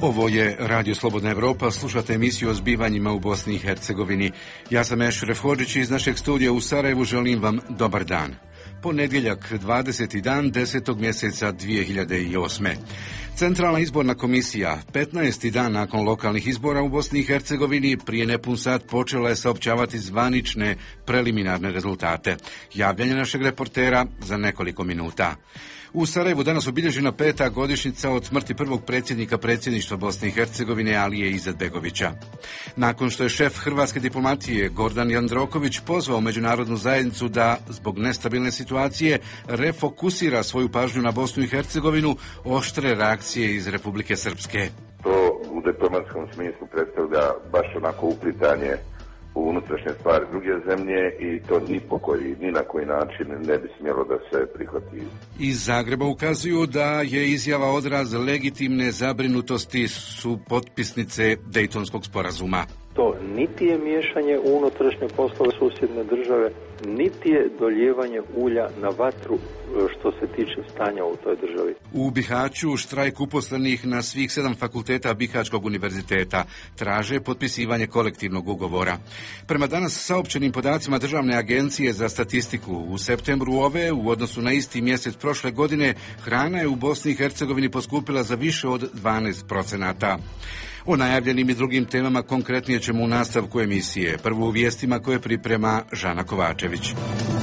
Ovo je Radio Slobodna Evropa, slušate emisiju o zbivanjima u Bosni i Hercegovini. Ja sam Ešref Hodžić iz našeg studija u Sarajevu, želim vam dobar dan. Ponedjeljak, 20. dan 10. mjeseca 2008. Centralna izborna komisija, 15. dan nakon lokalnih izbora u Bosni i Hercegovini, prije nepun sat počela je saopćavati zvanične preliminarne rezultate. Javljanje našeg reportera za nekoliko minuta. U Sarajevu danas obilježena 5. godišnjica od smrti prvog predsjednika predsjedništva Bosne i Hercegovine Alije Izetbegovića. Nakon što je šef hrvatske diplomatije Gordan Jandroković pozvao međunarodnu zajednicu da, zbog nestabilne situacije, refokusira svoju pažnju na Bosnu i Hercegovinu, oštre reakcije iz Republike Srpske. To u diplomatskom smislu predstavlja baš onako uplitanje u unutrašnje stvari druge zemlje i to ni na koji način ne bi smjelo da se prihvati. Iz Zagreba ukazuju da je izjava odraz legitimne zabrinutosti su potpisnice Dejtonskog sporazuma. To niti je miješanje u unutrašnje poslove susjedne države, niti je dolijevanje ulja na vatru što se tiče stanja u toj državi. U Bihaću štrajk uposlenih na svih 7 fakulteta Bihaćkog univerziteta traže potpisivanje kolektivnog ugovora. Prema danas saopćenim podacima Državne agencije za statistiku, u septembru ove, u odnosu na isti mjesec prošle godine, hrana je u Bosni i Hercegovini poskupila za više od 12%. O najavljenim i drugim temama konkretnije ćemo u nastavku emisije. Prvo u vijestima koje priprema Žana Kovačević.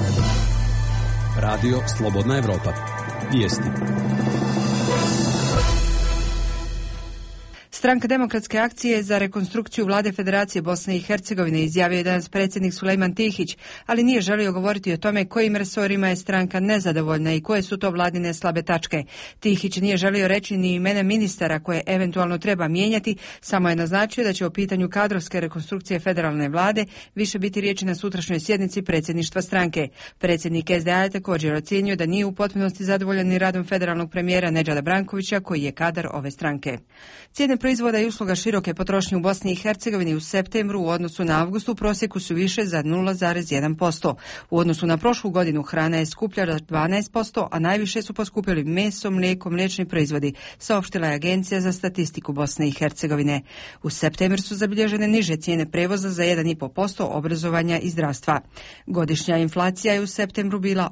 Radio Slobodna Evropa. Vijesti. Stranka Demokratske akcije za rekonstrukciju vlade Federacije Bosne i Hercegovine izjavio je danas predsjednik Sulejman Tihić, ali nije želio govoriti o tome kojim resorima je stranka nezadovoljna i koje su to vladine slabe tačke. Tihić nije želio reći ni imena ministara koje eventualno treba mijenjati, samo je naznačio da će o pitanju kadrovske rekonstrukcije federalne vlade više biti riječi na sutrašnjoj sjednici predsjedništva stranke. Predsjednik SDA je također ocijenio da nije u potpunosti zadovoljan ni radom federalnog premijera Nedžada Brankovića, koji je kadar ove stranke. Cijene proizvoda i usluga široke potrošnje u Bosni i Hercegovini u septembru u odnosu na avgust u prosjeku su više za 0,1%. U odnosu na prošlu godinu hrana je skuplja za 12%, a najviše su poskupili meso, mlijeko, mliječni proizvodi, saopštila je Agencija za statistiku Bosne i Hercegovine. U septembru su zabilježene niže cijene prevoza za 1,5%, obrazovanja i zdravstva. Godišnja inflacija je u septembru bila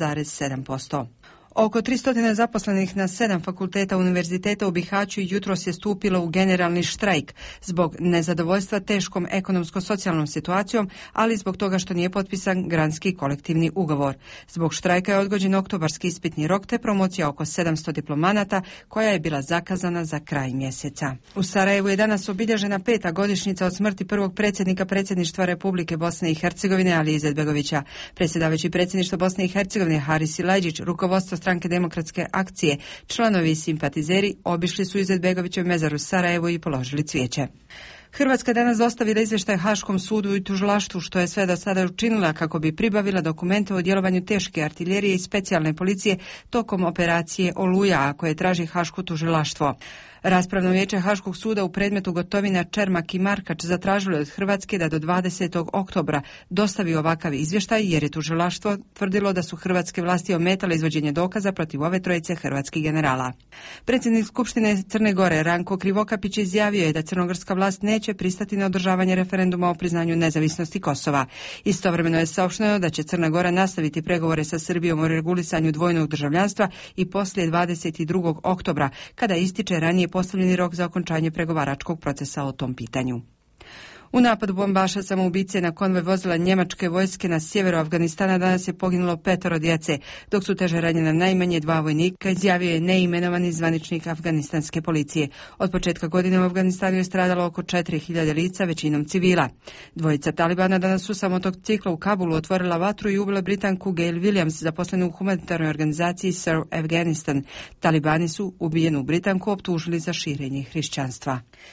8,7%. Oko 300 zaposlenih na 7 fakulteta univerziteta u Bihaću jutros je stupilo u generalni štrajk zbog nezadovoljstva teškom ekonomsko-socijalnom situacijom, ali zbog toga što nije potpisan granski kolektivni ugovor. Zbog štrajka je odgođen oktobarski ispitni rok te promocija oko 700 diplomanata koja je bila zakazana za kraj mjeseca. U Sarajevu je danas obilježena 5. godišnjica od smrti prvog predsjednika predsjedništva Republike Bosne i Hercegovine Alije Izetbegovića. Predsjedavajući predsjedništva Bosne i Hercegovine Haris Silajdžić, rukovodstvo Stranke Demokratske akcije, članovi i simpatizeri obišli su Izetbegovićev mezar u Sarajevu i položili cvijeće. Hrvatska danas dostavila izvještaj Haškom sudu i tužilaštvu, što je sve do sada učinila kako bi pribavila dokumente o djelovanju teške artiljerije i specijalne policije tokom operacije Oluja, a koje traži Haško tužilaštvo. Raspravno vijeće Haškog suda u predmetu Gotovina, Čermak i Markač zatražilo je od Hrvatske da do 20. oktobra dostavi ovakav izvještaj, jer je tužilaštvo tvrdilo da su hrvatske vlasti ometale izvođenje dokaza protiv ove trojice hrvatskih generala. Predsjednik Skupštine Crne Gore Ranko Krivokapić izjavio je da crnogorska vlast neće pristati na održavanje referenduma o priznanju nezavisnosti Kosova. Istovremeno je saopšteno da će Crna Gora nastaviti pregovore sa Srbijom o regulisanju dvojnog državljanstva i poslije 22. oktobra, kada ističe ranije postavljeni rok za okončanje pregovaračkog procesa o tom pitanju. U napadu bombaša samoubice na konvoj vozila njemačke vojske na sjeveru Afganistana danas je poginulo 5 djece, dok su teže ranjena najmanje 2 vojnika, izjavio je neimenovani zvaničnik afganistanske policije. Od početka godine u Afganistanu je stradalo oko 4000 lica, većinom civila. Dvojica talibana danas su samo tog cikla u Kabulu otvorila vatru i ubila Britanku Gail Williams, zaposlenu u humanitarnoj organizaciji Serve Afghanistan. Talibani su ubijenu Britanku optužili za širenje hrišćanstva.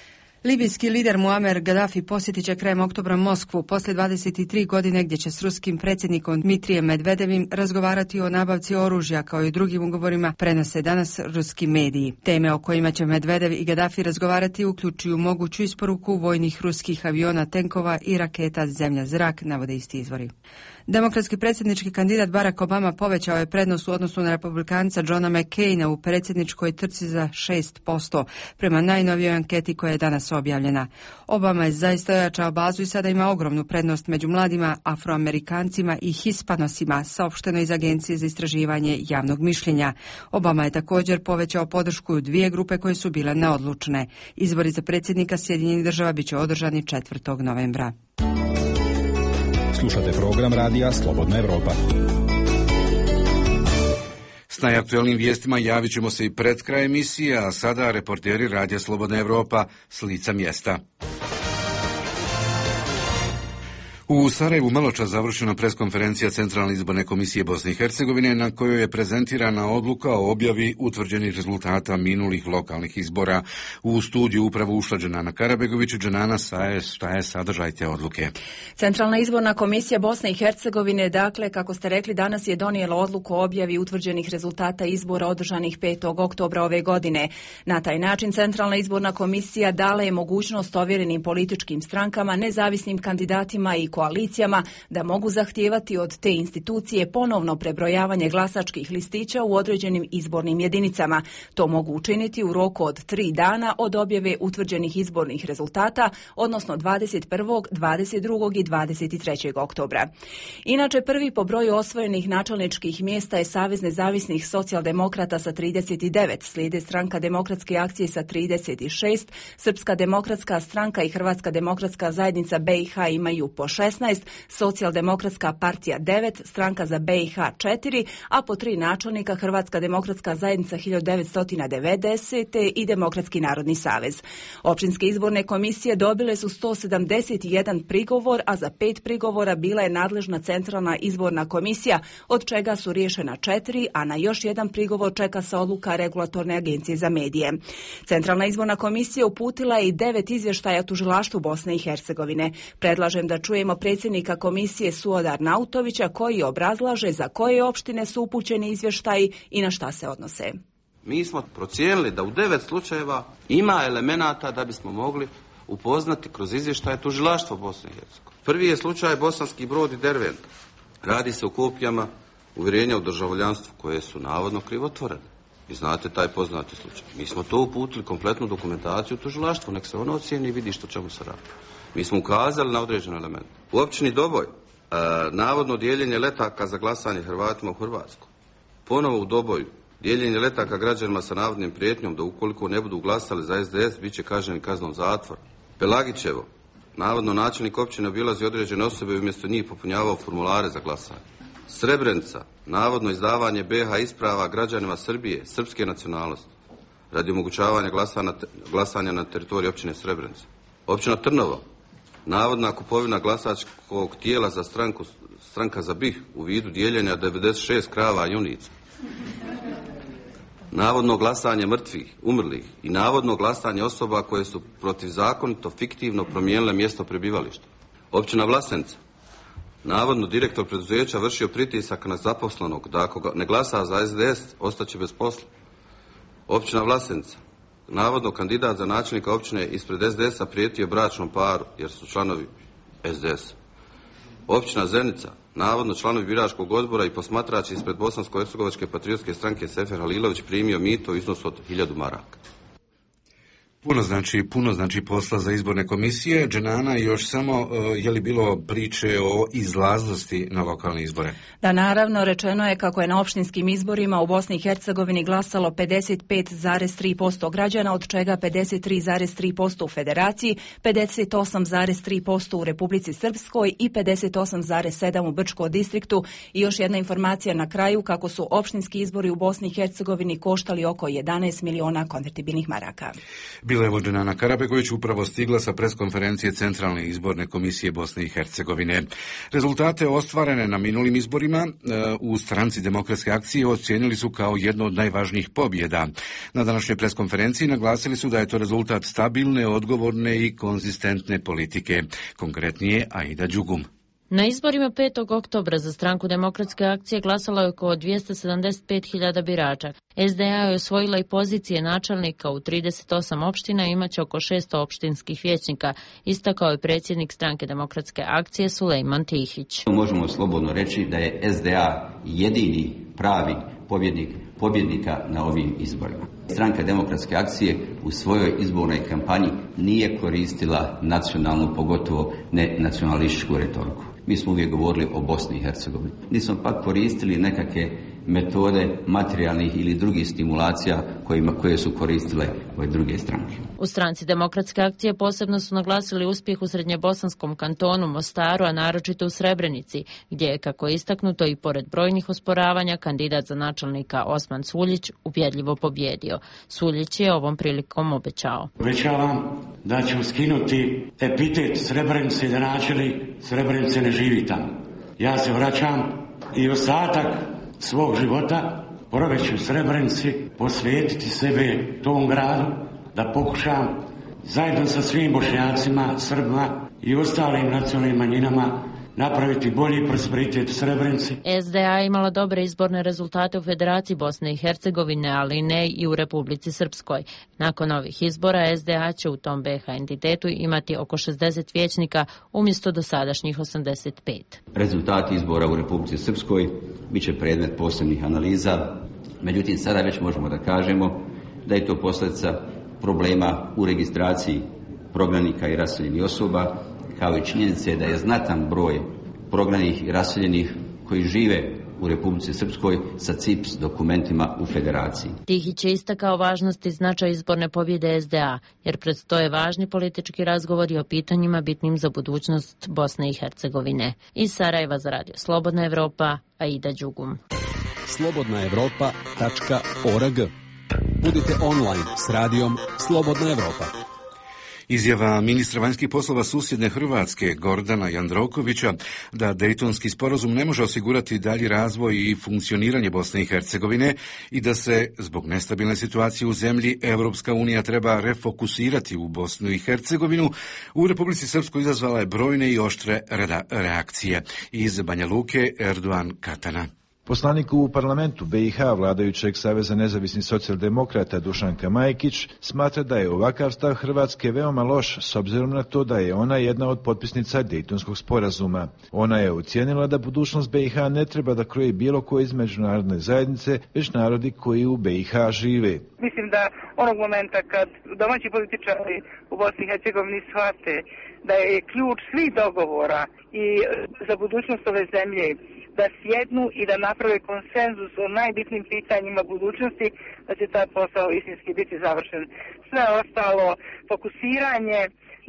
Libijski lider Muamer Gaddafi posjetit će krajem oktobra Moskvu poslije 23 godine gdje će s ruskim predsjednikom Dmitrijem Medvedevim razgovarati o nabavci oružja kao i drugim ugovorima, prenose danas ruski mediji. Teme o kojima će Medvedev i Gaddafi razgovarati uključuju moguću isporuku vojnih ruskih aviona, tenkova i raketa zemlja-zrak, navode isti izvori. Demokratski predsjednički kandidat Barack Obama povećao je prednost u odnosu na republikanca Johna McCaina u predsjedničkoj trci za 6%, prema najnovijoj anketi koja je danas objavljena. Obama je zaista ojačao bazu i sada ima ogromnu prednost među mladima Afroamerikancima i Hispanosima, saopšteno iz Agencije za istraživanje javnog mišljenja. Obama je također povećao podršku u dvije grupe koje su bile neodlučne. Izbori za predsjednika Sjedinjenih Država bit će održani 4. novembra. Slušate program radija Slobodna Evropa. S najaktuelnim vijestima javit ćemo se i pred kraj emisije, a sada reporteri radija Slobodna Evropa s lica mjesta. U Sarajevu maločas završena preskonferencija Centralne izborne komisije Bosne i Hercegovine na kojoj je prezentirana odluka o objavi utvrđenih rezultata minulih lokalnih izbora. U studiju upravo ušla Dženana Karabegović. Dženana, šta je sadržaj te odluke? Centralna izborna komisija Bosne i Hercegovine, dakle, kako ste rekli, danas je donijela odluku o objavi utvrđenih rezultata izbora održanih 5. oktobra ove godine. Na taj način Centralna izborna komisija dala je mogućnost ovjerenim političkim strankama, nezavisnim kandidatima i koalicijama da mogu zahtijevati od te institucije ponovno prebrojavanje glasačkih listića u određenim izbornim jedinicama. To mogu učiniti u roku od 3 dana od objave utvrđenih izbornih rezultata, odnosno 21., 22. i 23. oktobra. Inače, prvi po broju osvojenih načelničkih mjesta je Savez nezavisnih socijaldemokrata sa 39, slijede Stranka demokratske akcije sa 36, Srpska demokratska stranka i Hrvatska demokratska zajednica BiH imaju po 16, Socijaldemokratska partija 9, Stranka za BiH 4, a po 3 načelnika Hrvatska demokratska zajednica 1990 i Demokratski narodni savez. Općinske izborne komisije dobile su 171 prigovor, a za 5 prigovora bila je nadležna Centralna izborna komisija, od čega su riješena 4, a na još jedan prigovor čeka se odluka Regulatorne agencije za medije. Centralna izborna komisija uputila je i 9 izvještaja tužilaštvu Bosne i Hercegovine. Predlažem da čujemo predsjednika komisije Suodar Nautovića koji obrazlaže za koje opštine su upućeni izvještaji i na šta se odnose. Mi smo procijenili da u 9 slučajeva ima elemenata da bismo mogli upoznati kroz izvještaje tužilaštva Bosne i Hercegovine. Prvi je slučaj Bosanski Brod i Dervent. Radi se o kopijama uvjerenja o državljanstvu koje su navodno krivotvorene. Vi znate taj poznati slučaj. Mi smo to uputili kompletnu dokumentaciju u tužilaštvu, nek se ono ocijeni i vidi što čemu se radi. Mi smo ukazali na određene elemente. U općini Doboj, navodno dijeljenje letaka za glasanje Hrvatima u Hrvatskoj. Ponovo u Doboju, dijeljenje letaka građanima sa navodnim prijetnjom da ukoliko ne budu glasali za SDS, bit će kažnjeni kaznom zatvora. Pelagićevo, navodno načelnik općine obilazi određene osobe i umjesto njih popunjavao formulare za glasanje. Srebrenica, navodno izdavanje BiH isprava građanima Srbije, srpske nacionalnosti, radi omogućavanja glasanja na teritoriju općine Srebrenica. Općina Trnovo, navodna kupovina glasačkog tijela za Stranka za BiH u vidu dijeljenja 96 krava i junica. Navodno glasanje mrtvih, umrlih i navodno glasanje osoba koje su protivzakonito, fiktivno promijenile mjesto prebivališta. Općina Vlasenica, navodno direktor preduzeća vršio pritisak na zaposlenog da ako ne glasa za SDS ostaće bez posla. Općina Vlasenica, navodno kandidat za načelnika općine ispred SDS-a prijetio bračnom paru jer su članovi SDS. Općina Zenica, navodno članovi biračkog odbora i posmatrač ispred Bosansko-hercegovačke patriotske stranke Sefer Halilović primio mito u iznosu od 1000 maraka. Puno znači posla za izborne komisije. Dženana, još samo, je li bilo priče o izlaznosti na lokalne izbore? Da, naravno, rečeno je kako je na opštinskim izborima u Bosni i Hercegovini glasalo 55,3% građana, od čega 53,3% u Federaciji, 58,3% u Republici Srpskoj i 58,7% u Brčkom distriktu. I još jedna informacija na kraju, kako su opštinski izbori u Bosni i Hercegovini koštali oko 11 miliona konvertibilnih maraka. Bila je Vođenana Karabegović upravo stigla sa preskonferencije Centralne izborne komisije Bosne i Hercegovine. Rezultate ostvarene na minulim izborima u Stranci demokratske akcije ocijenili su kao jedno od najvažnijih pobjeda. Na današnjoj preskonferenciji naglasili su da je to rezultat stabilne, odgovorne i konzistentne politike. Konkretnije Aida Đugum. Na izborima 5. oktobra za Stranku demokratske akcije glasalo je oko 275.000 birača. SDA je osvojila i pozicije načelnika u 38 opština i imaće oko 600 opštinskih vijećnika, istakao je predsjednik Stranke demokratske akcije Sulejman Tihić. Možemo slobodno reći da je SDA jedini pravi pobjednika na ovim izborima. Stranka demokratske akcije u svojoj izbornoj kampanji nije koristila nacionalnu, pogotovo ne nacionalističku retoriku. Mi smo uvijek govorili o Bosni i Hercegovini. Nismo pak koristili nekakve metode materijalnih ili drugih stimulacija koje su koristile ove druge stranke. U Stranci demokratske akcije posebno su naglasili uspjeh u srednjebosanskom kantonu Mostaru, a naročito u Srebrenici, gdje je, kako je istaknuto i pored brojnih osporavanja, kandidat za načelnika Osman Suljić ubjedljivo pobjedio. Suljić je ovom prilikom obećao: obećavam da ću skinuti epitet Srebrenice i da načelnik Srebrenice ne živi tamo. Ja se vraćam i ostatak svog života provesti u Srebrenici, posvetiti sebe tom gradu, da pokušam zajedno sa svim Bošnjacima, Srbima i ostalim nacionalnim manjinama napraviti bolji prosperitet u Srebrenici. SDA je imala dobre izborne rezultate u Federaciji Bosne i Hercegovine, ali ne i u Republici Srpskoj. Nakon ovih izbora SDA će u tom BiH entitetu imati oko 60 vijećnika umjesto dosadašnjih 85. Rezultati izbora u Republici Srpskoj bit će predmet posebnih analiza, međutim sada već možemo da kažemo da je to posljedica problema u registraciji prognanika i raseljenih osoba, kao i činjenice da je znatan broj prognanih i raseljenih koji žive u Republici Srpskoj sa CIPS dokumentima u Federaciji. Tihić je istakao važnost i značaj izborne pobjede SDA, jer predstoje važni politički razgovori o pitanjima bitnim za budućnost Bosne i Hercegovine. Iz Sarajeva za Radio Slobodna Evropa, Aida Đugum. slobodnaevropa.org. Budite online s radijom Slobodna Evropa. Izjava ministra vanjskih poslova susjedne Hrvatske Gordana Jandrokovića da Dejtonski sporazum ne može osigurati dalji razvoj i funkcioniranje Bosne i Hercegovine i da se zbog nestabilne situacije u zemlji Europska unija treba refokusirati u Bosnu i Hercegovinu, u Republici Srpskoj izazvala je brojne i oštre reakcije. Iz Banja Luke Erdogan Katana. Poslanik u parlamentu BiH vladajućeg Saveza nezavisnih socijaldemokrata Dušanka Majkić smatra da je ovakav stav Hrvatske veoma loš s obzirom na to da je ona jedna od potpisnica Dejtonskog sporazuma. Ona je ocijenila da budućnost BiH ne treba da kroji bilo ko iz međunarodne zajednice, već narodi koji u BiH žive. Mislim da onog momenta kad domaći političari u Bosni i Hercegovini shvate da je ključ svih dogovora i za budućnost ove zemlje da sjednu i da naprave konsenzus o najbitnijim pitanjima budućnosti, da će taj posao istinski biti završen. Sve ostalo, fokusiranje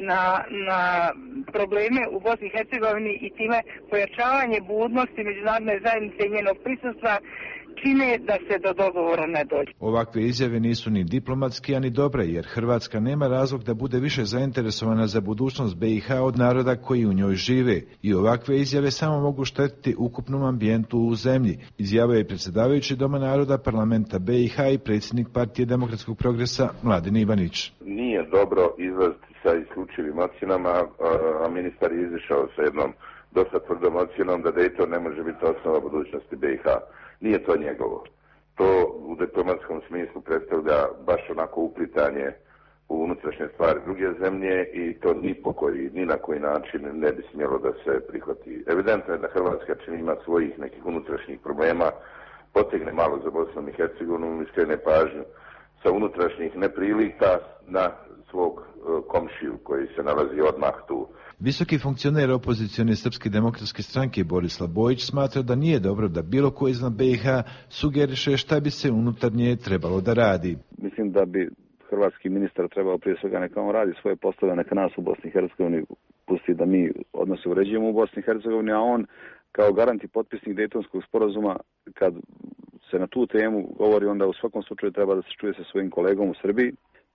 na probleme u Bosni i Hercegovini i time pojačavanje budnosti međunarodne zajednice i njenog prisustva čine da se do dogovora ne dođe. Ovakve izjave nisu ni diplomatski, ani dobre, jer Hrvatska nema razlog da bude više zainteresovana za budućnost BiH od naroda koji u njoj žive. I ovakve izjave samo mogu štetiti ukupnom ambijentu u zemlji, izjavio je predsjedavajući Doma naroda parlamenta BiH i predsjednik Partije demokratskog progresa Mladen Ivanić. Nije dobro izlaziti sa isključivim ocjenama, a ministar je izišao sa jednom dosta tvrdom ocjenom da Dejton ne može biti osnova budućnosti BiH. Nije to njegovo. To u diplomatskom smislu predstavlja baš onako uplitanje u unutrašnje stvari druge zemlje i to ni na koji način ne bi smjelo da se prihvati. Evidentno je da Hrvatska čini ima svojih nekih unutrašnjih problema, potegne malo za Bosnom i Hercegovinom i skrene pažnju sa unutrašnjih neprilika na svog komšiju koji se nalazi odmah tu. Visoki funkcioner opozicione Srpske demokratske stranke Borislav Bojić smatra da nije dobro da bilo ko izvan BiH sugeriše šta bi se unutarnje trebalo da radi. Mislim da bi hrvatski ministar trebao prije svega neka on radi svoje poslove, neka nas u Bosni i Hercegovini pusti da mi odnose uređujemo u Bosni i Hercegovini, a on kao garant i potpisnik Dejtonskog sporazuma, kad se na tu temu govori, onda u svakom slučaju treba da se čuje sa svojim kolegom u Srbiji.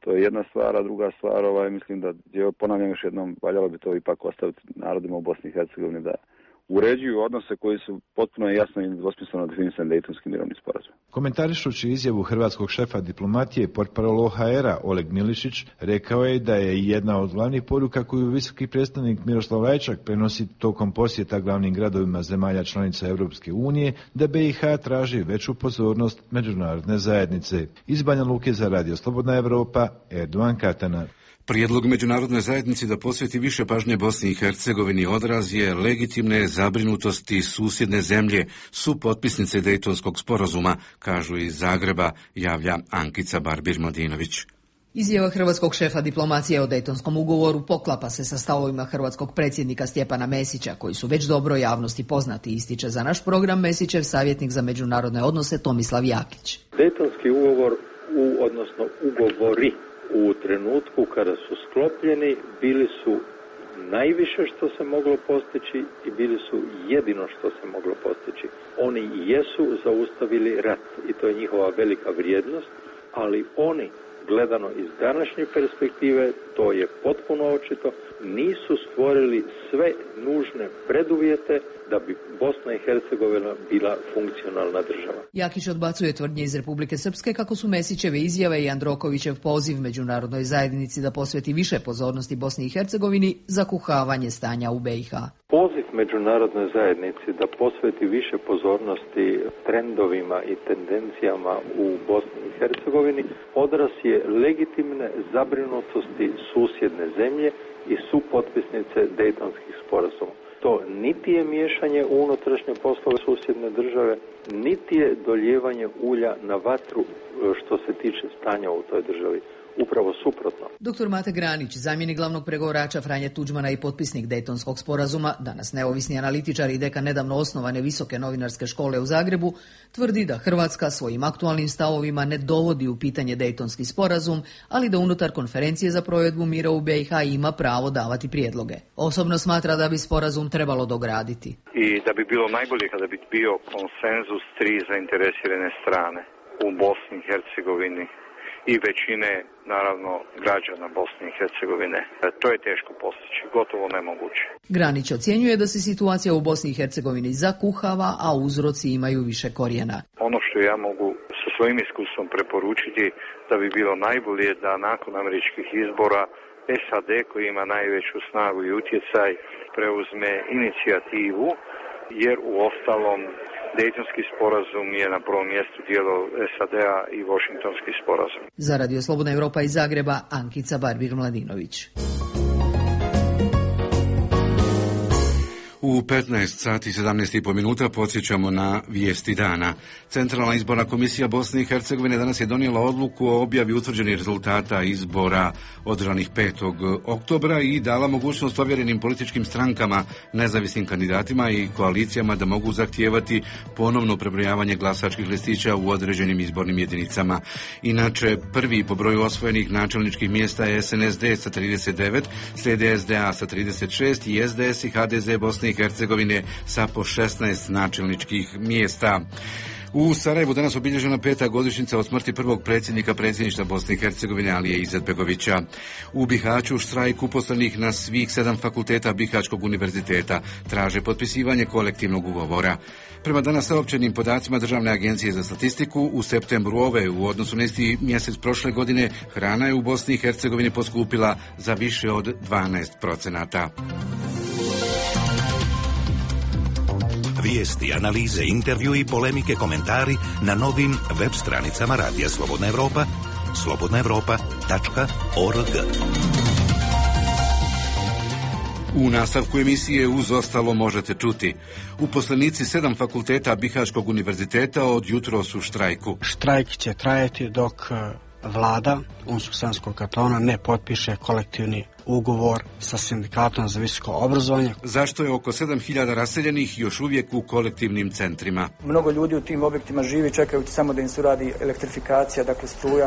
To je jedna stvar, a druga stvar, mislim da, ponavljam još jednom, valjalo bi to ipak ostaviti narodima u Bosni i Hercegovini da uređuju odnose koji su potpuno jasno i nedvosmisleno definisani Dejtonskim mirovnim sporazumom. Komentarišući izjavu hrvatskog šefa diplomatije portparol OHR-a Oleg Milišić rekao je da je jedna od glavnih poruka koju visoki predstavnik Miroslav Lajčak prenosi tokom posjeta glavnim gradovima zemalja članica Europske unije da BiH traži veću pozornost međunarodne zajednice. Iz Banja Luke za Radio Slobodna Evropa, Erdogan Katana. Prijedlog međunarodnoj zajednici da posveti više pažnje Bosni i Hercegovini odraz je legitimne zabrinutosti susjedne zemlje, su potpisnice Dejtonskog sporazuma, kažu iz Zagreba, javlja Ankica Barbir-Mladinović. Izjava hrvatskog šefa diplomacije o Dejtonskom ugovoru poklapa se sa stavovima hrvatskog predsjednika Stjepana Mesića, koji su već dobro javnosti poznati, ističe za naš program Mesićev savjetnik za međunarodne odnose Tomislav Jakić. Dejtonski ugovor, odnosno ugovori, u trenutku kada su sklopljeni bili su najviše što se moglo postići i bili su jedino što se moglo postići. Oni jesu zaustavili rat i to je njihova velika vrijednost, ali oni, gledano iz današnje perspektive, to je potpuno očito, nisu stvorili sve nužne preduvjete da bi Bosna i Hercegovina bila funkcionalna država. Jakić odbacuje tvrdnje iz Republike Srpske kako su Mesićeve izjave i Androkovićev poziv međunarodnoj zajednici da posveti više pozornosti Bosni i Hercegovini za kuhavanje stanja u BiH. Poziv međunarodnoj zajednici da posveti više pozornosti trendovima i tendencijama u Bosni i Hercegovini odraz je legitimne zabrinutosti susjedne zemlje i supotpisnice Dejtonskih sporazuma. To niti je miješanje u unutrašnje poslove susjedne države, niti je dolijevanje ulja na vatru što se tiče stanja u toj državi. Upravo suprotno. Dr. Mate Granić, zamjenik glavnog pregovarača Franje Tuđmana i potpisnik Dejtonskog sporazuma, danas neovisni analitičar i dekan nedavno osnovane Visoke novinarske škole u Zagrebu, tvrdi da Hrvatska svojim aktualnim stavovima ne dovodi u pitanje Dejtonski sporazum, ali da unutar konferencije za provedbu mira u BiH ima pravo davati prijedloge. Osobno smatra da bi sporazum trebalo dograditi. I da bi bilo najbolje kada bi bio konsenzus tri zainteresirane strane u Bosni i Hercegovini i većine, naravno, građana Bosne i Hercegovine. To je teško postići, gotovo nemoguće. Granić ocjenjuje da se situacija u Bosni i Hercegovini zakuhava, a uzroci imaju više korijena. Ono što ja mogu sa svojim iskustvom preporučiti da bi bilo najbolje da nakon američkih izbora SAD, koji ima najveću snagu i utjecaj, preuzme inicijativu, jer u ostalom Dejtonski sporazum je na prvom mjestu dijelo SAD-a i Washingtonski sporazum. Za Radio Slobodna Evropa iz Zagreba, Ankica Barbir-Mladinović. U 15 sati 17,5 minuta podsjećamo na vijesti dana. Centralna izborna komisija Bosne i Hercegovine danas je donijela odluku o objavi utvrđenih rezultata izbora održanih 5. oktobra i dala mogućnost ovjerenim političkim strankama, nezavisnim kandidatima i koalicijama da mogu zahtijevati ponovno prebrojavanje glasačkih listića u određenim izbornim jedinicama. Inače, prvi po broju osvojenih načelničkih mjesta je SNSD sa 39, slijede SDA sa 36 i SDS i HDZ Bosne i Hercegovine sa po 16 načelničkih mjesta. U Sarajevu danas obilježena 5. godišnjica od smrti prvog predsjednika predsjedništva Bosne i Hercegovine Alije Izetbegovića. U Bihaću štrajk uposlenih na svih 7 fakulteta Bihaćkog univerziteta traže potpisivanje kolektivnog ugovora. Prema danas saopćenim podacima Državne agencije za statistiku, u septembru ove u odnosu na isti mjesec prošle godine hrana je u Bosni i Hercegovini poskupila za više od 12%. Vijesti, analize, intervju i polemike, komentari na novim web stranicama Radija Slobodna Evropa, slobodnaevropa.org. U nastavku emisije uz ostalo možete čuti. Uposlenici 7 fakulteta Bihaćkog univerziteta od jutros u štrajku. Štrajk će trajati dok vlada Unsko-Sanskog kantona ne potpiše kolektivni ugovor sa sindikatom za visoko obrazovanje. Zašto je oko 7.000 raseljenih još uvijek u kolektivnim centrima? Mnogo ljudi u tim objektima živi čekajući samo da im se uradi elektrifikacija, dakle struja.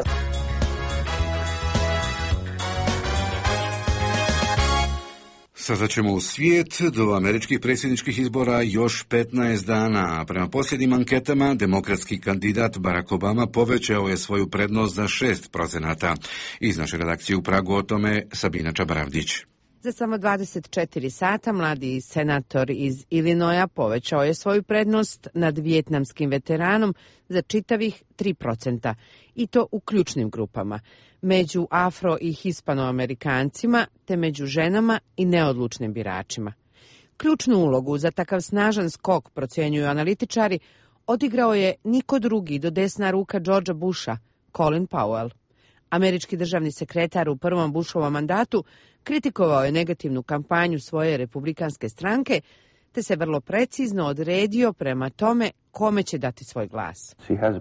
Sada ćemo u svijet. Do američkih predsjedničkih izbora još 15 dana. Prema posljednjim anketama, demokratski kandidat Barack Obama povećao je svoju prednost za 6%. Iz naše redakcije u Pragu o tome Sabina Čabaravdić. Za samo 24 sata mladi senator iz Illinoisa povećao je svoju prednost nad vijetnamskim veteranom za čitavih 3%, i to u ključnim grupama, među afro- i hispanoamerikancima, te među ženama i neodlučnim biračima. Ključnu ulogu za takav snažan skok, procjenjuju analitičari, odigrao je niko drugi do desna ruka Georgea Busha, Colin Powell. Američki državni sekretar u prvom Bushovom mandatu kritikovao je negativnu kampanju svoje republikanske stranke, te se vrlo precizno odredio prema tome kome će dati svoj glas.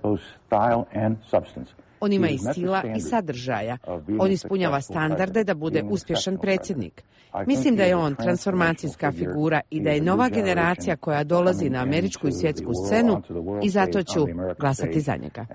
On ima i stila i sadržaja. On ispunjava standarde da bude uspješan predsjednik. Mislim da je on transformacijska figura i da je nova generacija koja dolazi na američku i svjetsku scenu, i zato ću glasati za njega.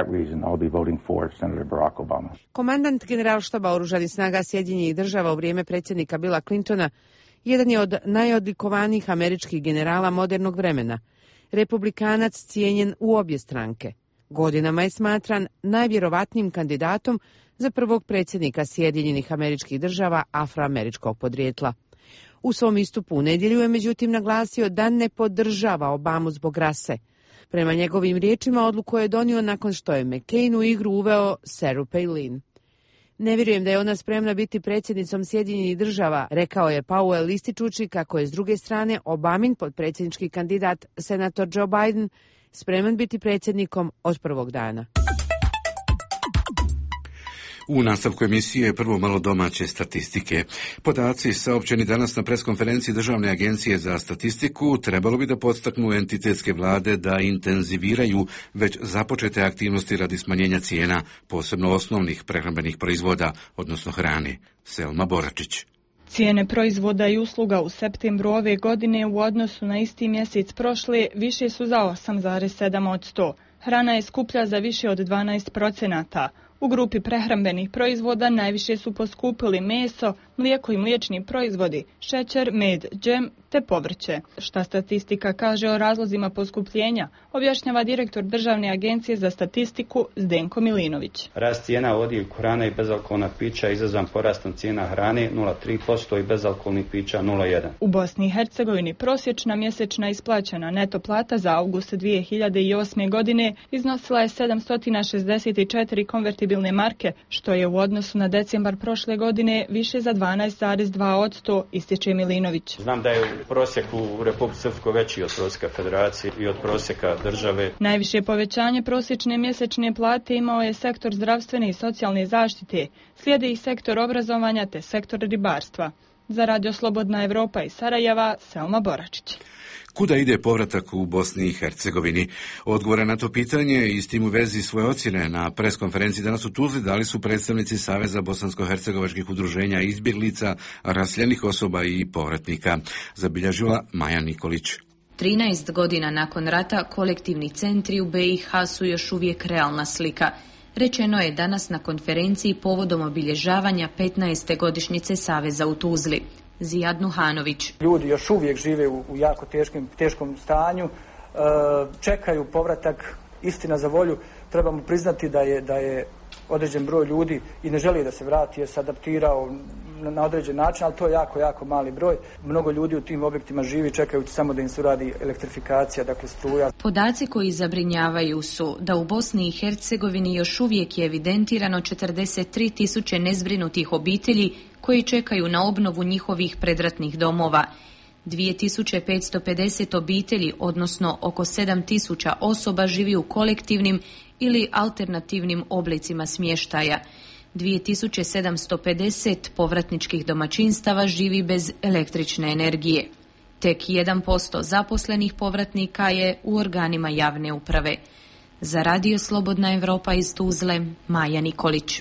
Komandant generalštaba oružanih snaga Sjedinjenih država u vrijeme predsjednika Billa Clintona jedan je od najodlikovanijih američkih generala modernog vremena. Republikanac cijenjen u obje stranke. Godinama je smatran najvjerovatnijim kandidatom za prvog predsjednika Sjedinjenih Američkih Država afroameričkog podrijetla. U svom istupu u nedjelju je međutim naglasio da ne podržava Obamu zbog rase. Prema njegovim riječima odluku je donio nakon što je McCain u igru uveo Sarah Palin. Ne vjerujem da je ona spremna biti predsjednicom Sjedinjenih Država, rekao je Powell ističući kako je s druge strane Obamin potpredsjednički kandidat senator Joe Biden spreman biti predsjednikom od prvog dana. U nastavku emisije prvo malo domaće statistike. Podaci saopćeni danas na preskonferenciji Državne agencije za statistiku trebalo bi da podstaknu entitetske vlade da intenziviraju već započete aktivnosti radi smanjenja cijena, posebno osnovnih prehrambenih proizvoda, odnosno hrane. Selma Boračić. Cijene proizvoda i usluga u septembru ove godine u odnosu na isti mjesec prošle više su za 8,7%. Hrana je skuplja za više od 12%. U grupi prehrambenih proizvoda najviše su poskupili meso, mlijeko i mliječni proizvodi, šećer, med, džem te povrće. Šta statistika kaže o razlozima poskupljenja, objašnjava direktor Državne agencije za statistiku Zdenko Milinović. Rast cijena u odjeljku hrane i bezalkoholna pića izazvan porastom cijena hrane 0,3% i bezalkoholnih pića 0,1%. U Bosni i Hercegovini prosječna mjesečna isplaćena neto plata za avgust 2008. godine iznosila je 764 konvertibilne marke, što je u odnosu na decembar prošle godine više za 12,2%, ističe Milinović. Znam da je prosjek u Republici Srpskoj veći od prosjeka federacije i od prosjeka države. Najviše povećanje prosječne mjesečne plate imao je sektor zdravstvene i socijalne zaštite, slijedi i sektor obrazovanja te sektor ribarstva. Za Radio Slobodna Evropa iz Sarajeva, Selma Boračić. Kuda ide povratak u Bosni i Hercegovini? Odgovore na to pitanje i s tim u vezi svoje ocjene na preskonferenciji danas u Tuzli dali su predstavnici Saveza bosansko-hercegovačkih udruženja izbjeglica, raseljenih osoba i povratnika. Zabilježila Maja Nikolić. 13 godina nakon rata kolektivni centri u BiH su još uvijek realna slika. Rečeno je danas na konferenciji povodom obilježavanja 15. godišnjice Saveza u Tuzli. Zijad Nuhanović. Ljudi još uvijek žive u jako teškom stanju, čekaju povratak, istina za volju. Trebamo priznati da je određen broj ljudi i ne želi da se vrati, jer se adaptirao na određen način, ali to je jako mali broj. Mnogo ljudi u tim objektima živi čekajući samo da im se uradi elektrifikacija, dakle struja. Podaci koji zabrinjavaju su da u Bosni i Hercegovini još uvijek je evidentirano 43.000 nezbrinutih obitelji koji čekaju na obnovu njihovih predratnih domova. 2550 obitelji, odnosno oko 7000 osoba živi u kolektivnim ili alternativnim oblicima smještaja. 2750 povratničkih domaćinstava živi bez električne energije. Tek 1% zaposlenih povratnika je u organima javne uprave. Za Radio Slobodna Evropa iz Tuzle, Maja Nikolić.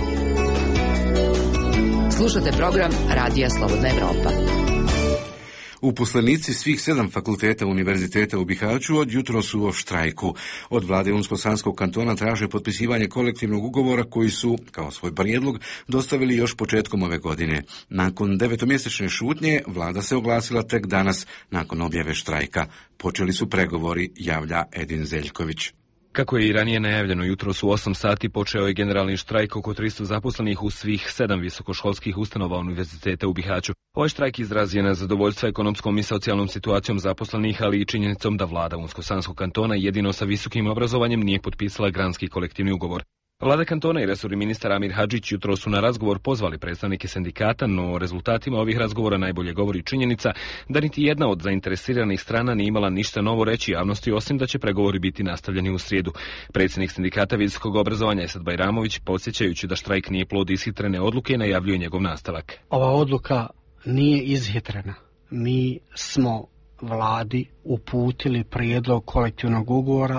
Slušate program Radija Slobodna Evropa. Uposlenici svih 7 fakulteta univerziteta u Bihaću od jutro su u štrajku. Od vlade Unsko-Sanskog kantona traže potpisivanje kolektivnog ugovora koji su, kao svoj prijedlog, dostavili još početkom ove godine. Nakon 9-mjesečne šutnje, vlada se oglasila tek danas, nakon objave štrajka. Počeli su pregovori, javlja Edin Zeljković. Kako je i ranije najavljeno, jutros u 8 sati počeo je generalni štrajk oko 300 zaposlenih u svih 7 visokoškolskih ustanova univerziteta u Bihaću. Ovaj štrajk izraz je nezadovoljstva ekonomskom i socijalnom situacijom zaposlenih, ali i činjenicom da vlada Unsko-Sanskog kantona jedino sa visokim obrazovanjem nije potpisala granski kolektivni ugovor. Vlada kantona i resorni ministar Amir Hadžić jutro su na razgovor pozvali predstavnike sindikata, no o rezultatima ovih razgovora najbolje govori činjenica da niti jedna od zainteresiranih strana nije imala ništa novo reći javnosti, osim da će pregovori biti nastavljeni u srijedu. Predsjednik sindikata visokog obrazovanja Esad Bajramović, podsjećajući da štrajk nije plod ishitrene odluke, najavljuje njegov nastavak. Ova odluka nije ishitrena. Mi smo vladi uputili prijedlog kolektivnog ugovora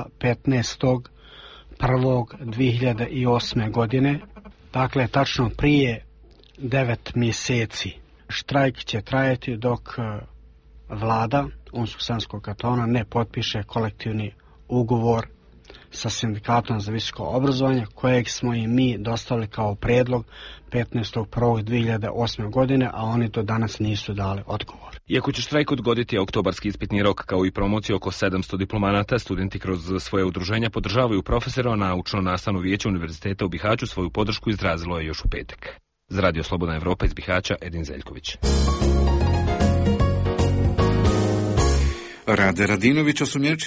15.1.2008. godine, dakle tačno prije 9 mjeseci. Štrajk će trajati dok vlada Unsko-Sanskog kantona ne potpiše kolektivni ugovor sa sindikatom za visoko obrazovanje, kojeg smo i mi dostavili kao prijedlog 15.1.2008. godine, a oni do danas nisu dali odgovor. Iako će štrajk odgoditi oktobarski ispitni rok kao i promociju oko 700 diplomanata, studenti kroz svoje udruženja podržavaju profesora, a naučno-nastavno vijeće univerziteta u Bihaću svoju podršku izrazilo je još u petak. Za Radio Slobodna Evropa iz Bihaća, Edin Zeljković. Rade Radinović,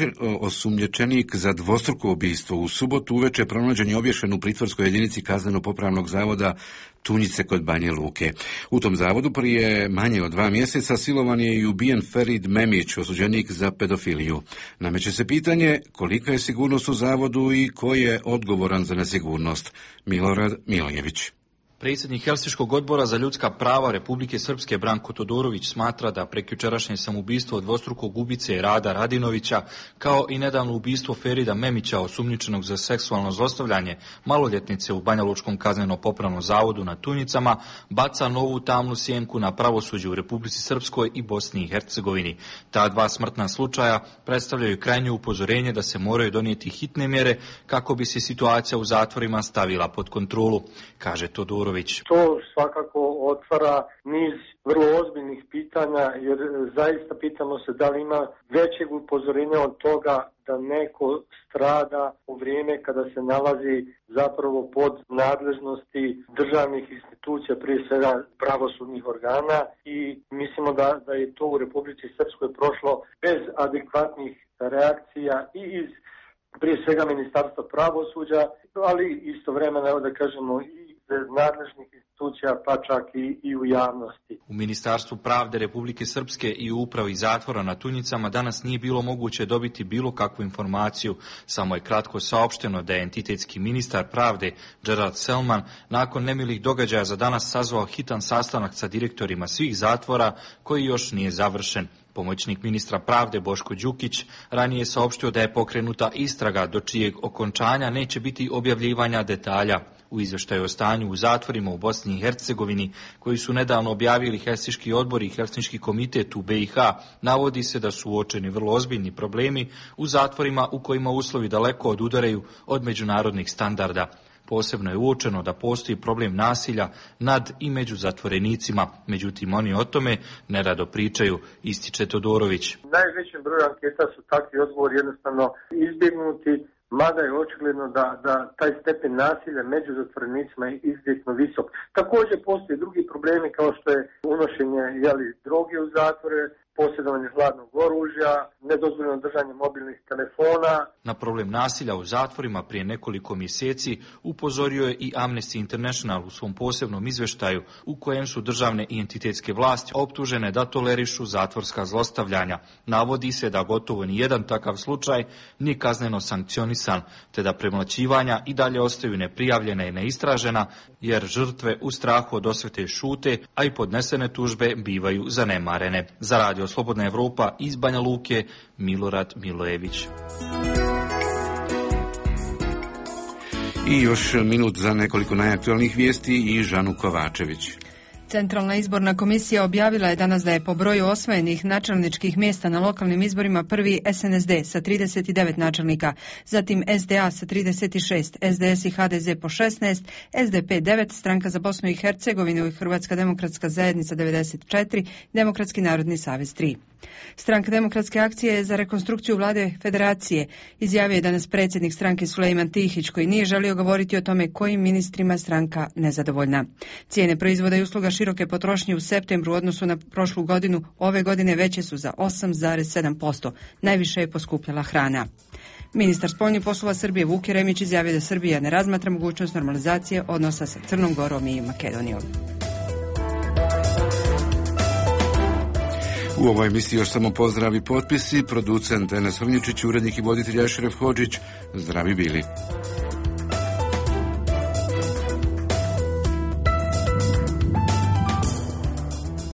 osumnjičenik za dvostruko ubistvo, u subotu uveče pronađen je obješen u pritvorskoj jedinici kazneno-popravnog zavoda Tunjice kod Banje Luke. U tom zavodu prije manje od 2 mjeseca silovan je i ubijen Ferid Memić, osuđenik za pedofiliju. Nameće se pitanje kolika je sigurnost u zavodu i ko je odgovoran za nesigurnost. Milorad Milojević. Predsjednik Helsinškog odbora za ljudska prava Republike Srpske Branko Todorović smatra da prekjučerašnje samoubistvo dvostrukog ubice Rada Radinovića, kao i nedavno ubistvo Ferida Memića, osumnjičenog za seksualno zlostavljanje maloljetnice u Banjalučkom kazneno-popravnom zavodu na Tunjicama, baca novu tamnu sjenku na pravosuđe u Republici Srpskoj i Bosni i Hercegovini. Ta 2 smrtna slučaja predstavljaju krajnje upozorenje da se moraju donijeti hitne mjere kako bi se situacija u zatvorima stavila pod kontrolu, kaže Todorović. To svakako otvara niz vrlo ozbiljnih pitanja, jer zaista pitamo se da li ima većeg upozorenja od toga da neko strada u vrijeme kada se nalazi zapravo pod nadležnosti državnih institucija, prije svega pravosudnih organa, i mislimo da je to u Republici Srpskoj prošlo bez adekvatnih reakcija i iz prije svega Ministarstva pravosuđa, ali istovremeno, da kažemo, i nadležnih institucija, pa čak i u javnosti. U Ministarstvu pravde Republike Srpske i u upravi zatvora na Tunjicama danas nije bilo moguće dobiti bilo kakvu informaciju. Samo je kratko saopšteno da je entitetski ministar pravde Gerard Selman nakon nemilih događaja za danas sazvao hitan sastanak sa direktorima svih zatvora koji još nije završen. Pomoćnik ministra pravde Boško Đukić ranije je saopštio da je pokrenuta istraga do čijeg okončanja neće biti objavljivanja detalja. U izvještaju o stanju u zatvorima u Bosni i Hercegovini, koji su nedavno objavili Helsinški odbor i Helsinški komitet u BiH, navodi se da su uočeni vrlo ozbiljni problemi u zatvorima u kojima uslovi daleko odudaraju od međunarodnih standarda. Posebno je uočeno da postoji problem nasilja nad i među zatvorenicima, međutim oni o tome nerado pričaju, ističe Todorović. Najvećem broju anketa su takvi odgovori jednostavno izbjegnuti, mada je očigledno da taj stepen nasilja među zatvorenicima je izuzetno visok. Također postoje drugi problemi kao što je unošenje droge u zatvore, posjedovanje hladnog oružja, nedozvoljeno držanje mobilnih telefona. Na problem nasilja u zatvorima prije nekoliko mjeseci upozorio je i Amnesty International u svom posebnom izvještaju u kojem su državne i entitetske vlasti optužene da tolerišu zatvorska zlostavljanja. Navodi se da gotovo nijedan takav slučaj nije kazneno sankcionisan, te da premlaćivanja i dalje ostaju neprijavljena i neistražena, jer žrtve u strahu od osvete šute, a i podnesene tužbe bivaju zanemarene. Za Radio Slobodna Evropa iz Banja Luke, Milorad Milojević. I još minut za nekoliko najaktualnih vijesti i Žanu Kovačević. Centralna izborna komisija objavila je danas da je po broju osvojenih načelničkih mjesta na lokalnim izborima prvi SNSD sa 39 načelnika, zatim SDA sa 36, SDS i HDZ po 16, SDP 9, Stranka za Bosnu i Hercegovinu i Hrvatska demokratska zajednica 94, Demokratski narodni savez 3. Stranka Demokratske akcije za rekonstrukciju vlade federacije izjavio je danas predsjednik stranke Sulejman Tihić, koji nije želio govoriti o tome kojim ministrima stranka nezadovoljna. Cijene proizvoda i usluga široke potrošnje u septembru u odnosu na prošlu godinu ove godine veće su za 8,7%. Najviše je poskupjela hrana. Ministar spoljnih poslova Srbije Vuk Jeremić izjavio da Srbija ne razmatra mogućnost normalizacije odnosa sa Crnom Gorom i Makedonijom. U ovoj emisiji još samo pozdravi potpisi, producent Enes Vrnjičić, urednik i voditelj Ešref Hodžić. Zdravi bili.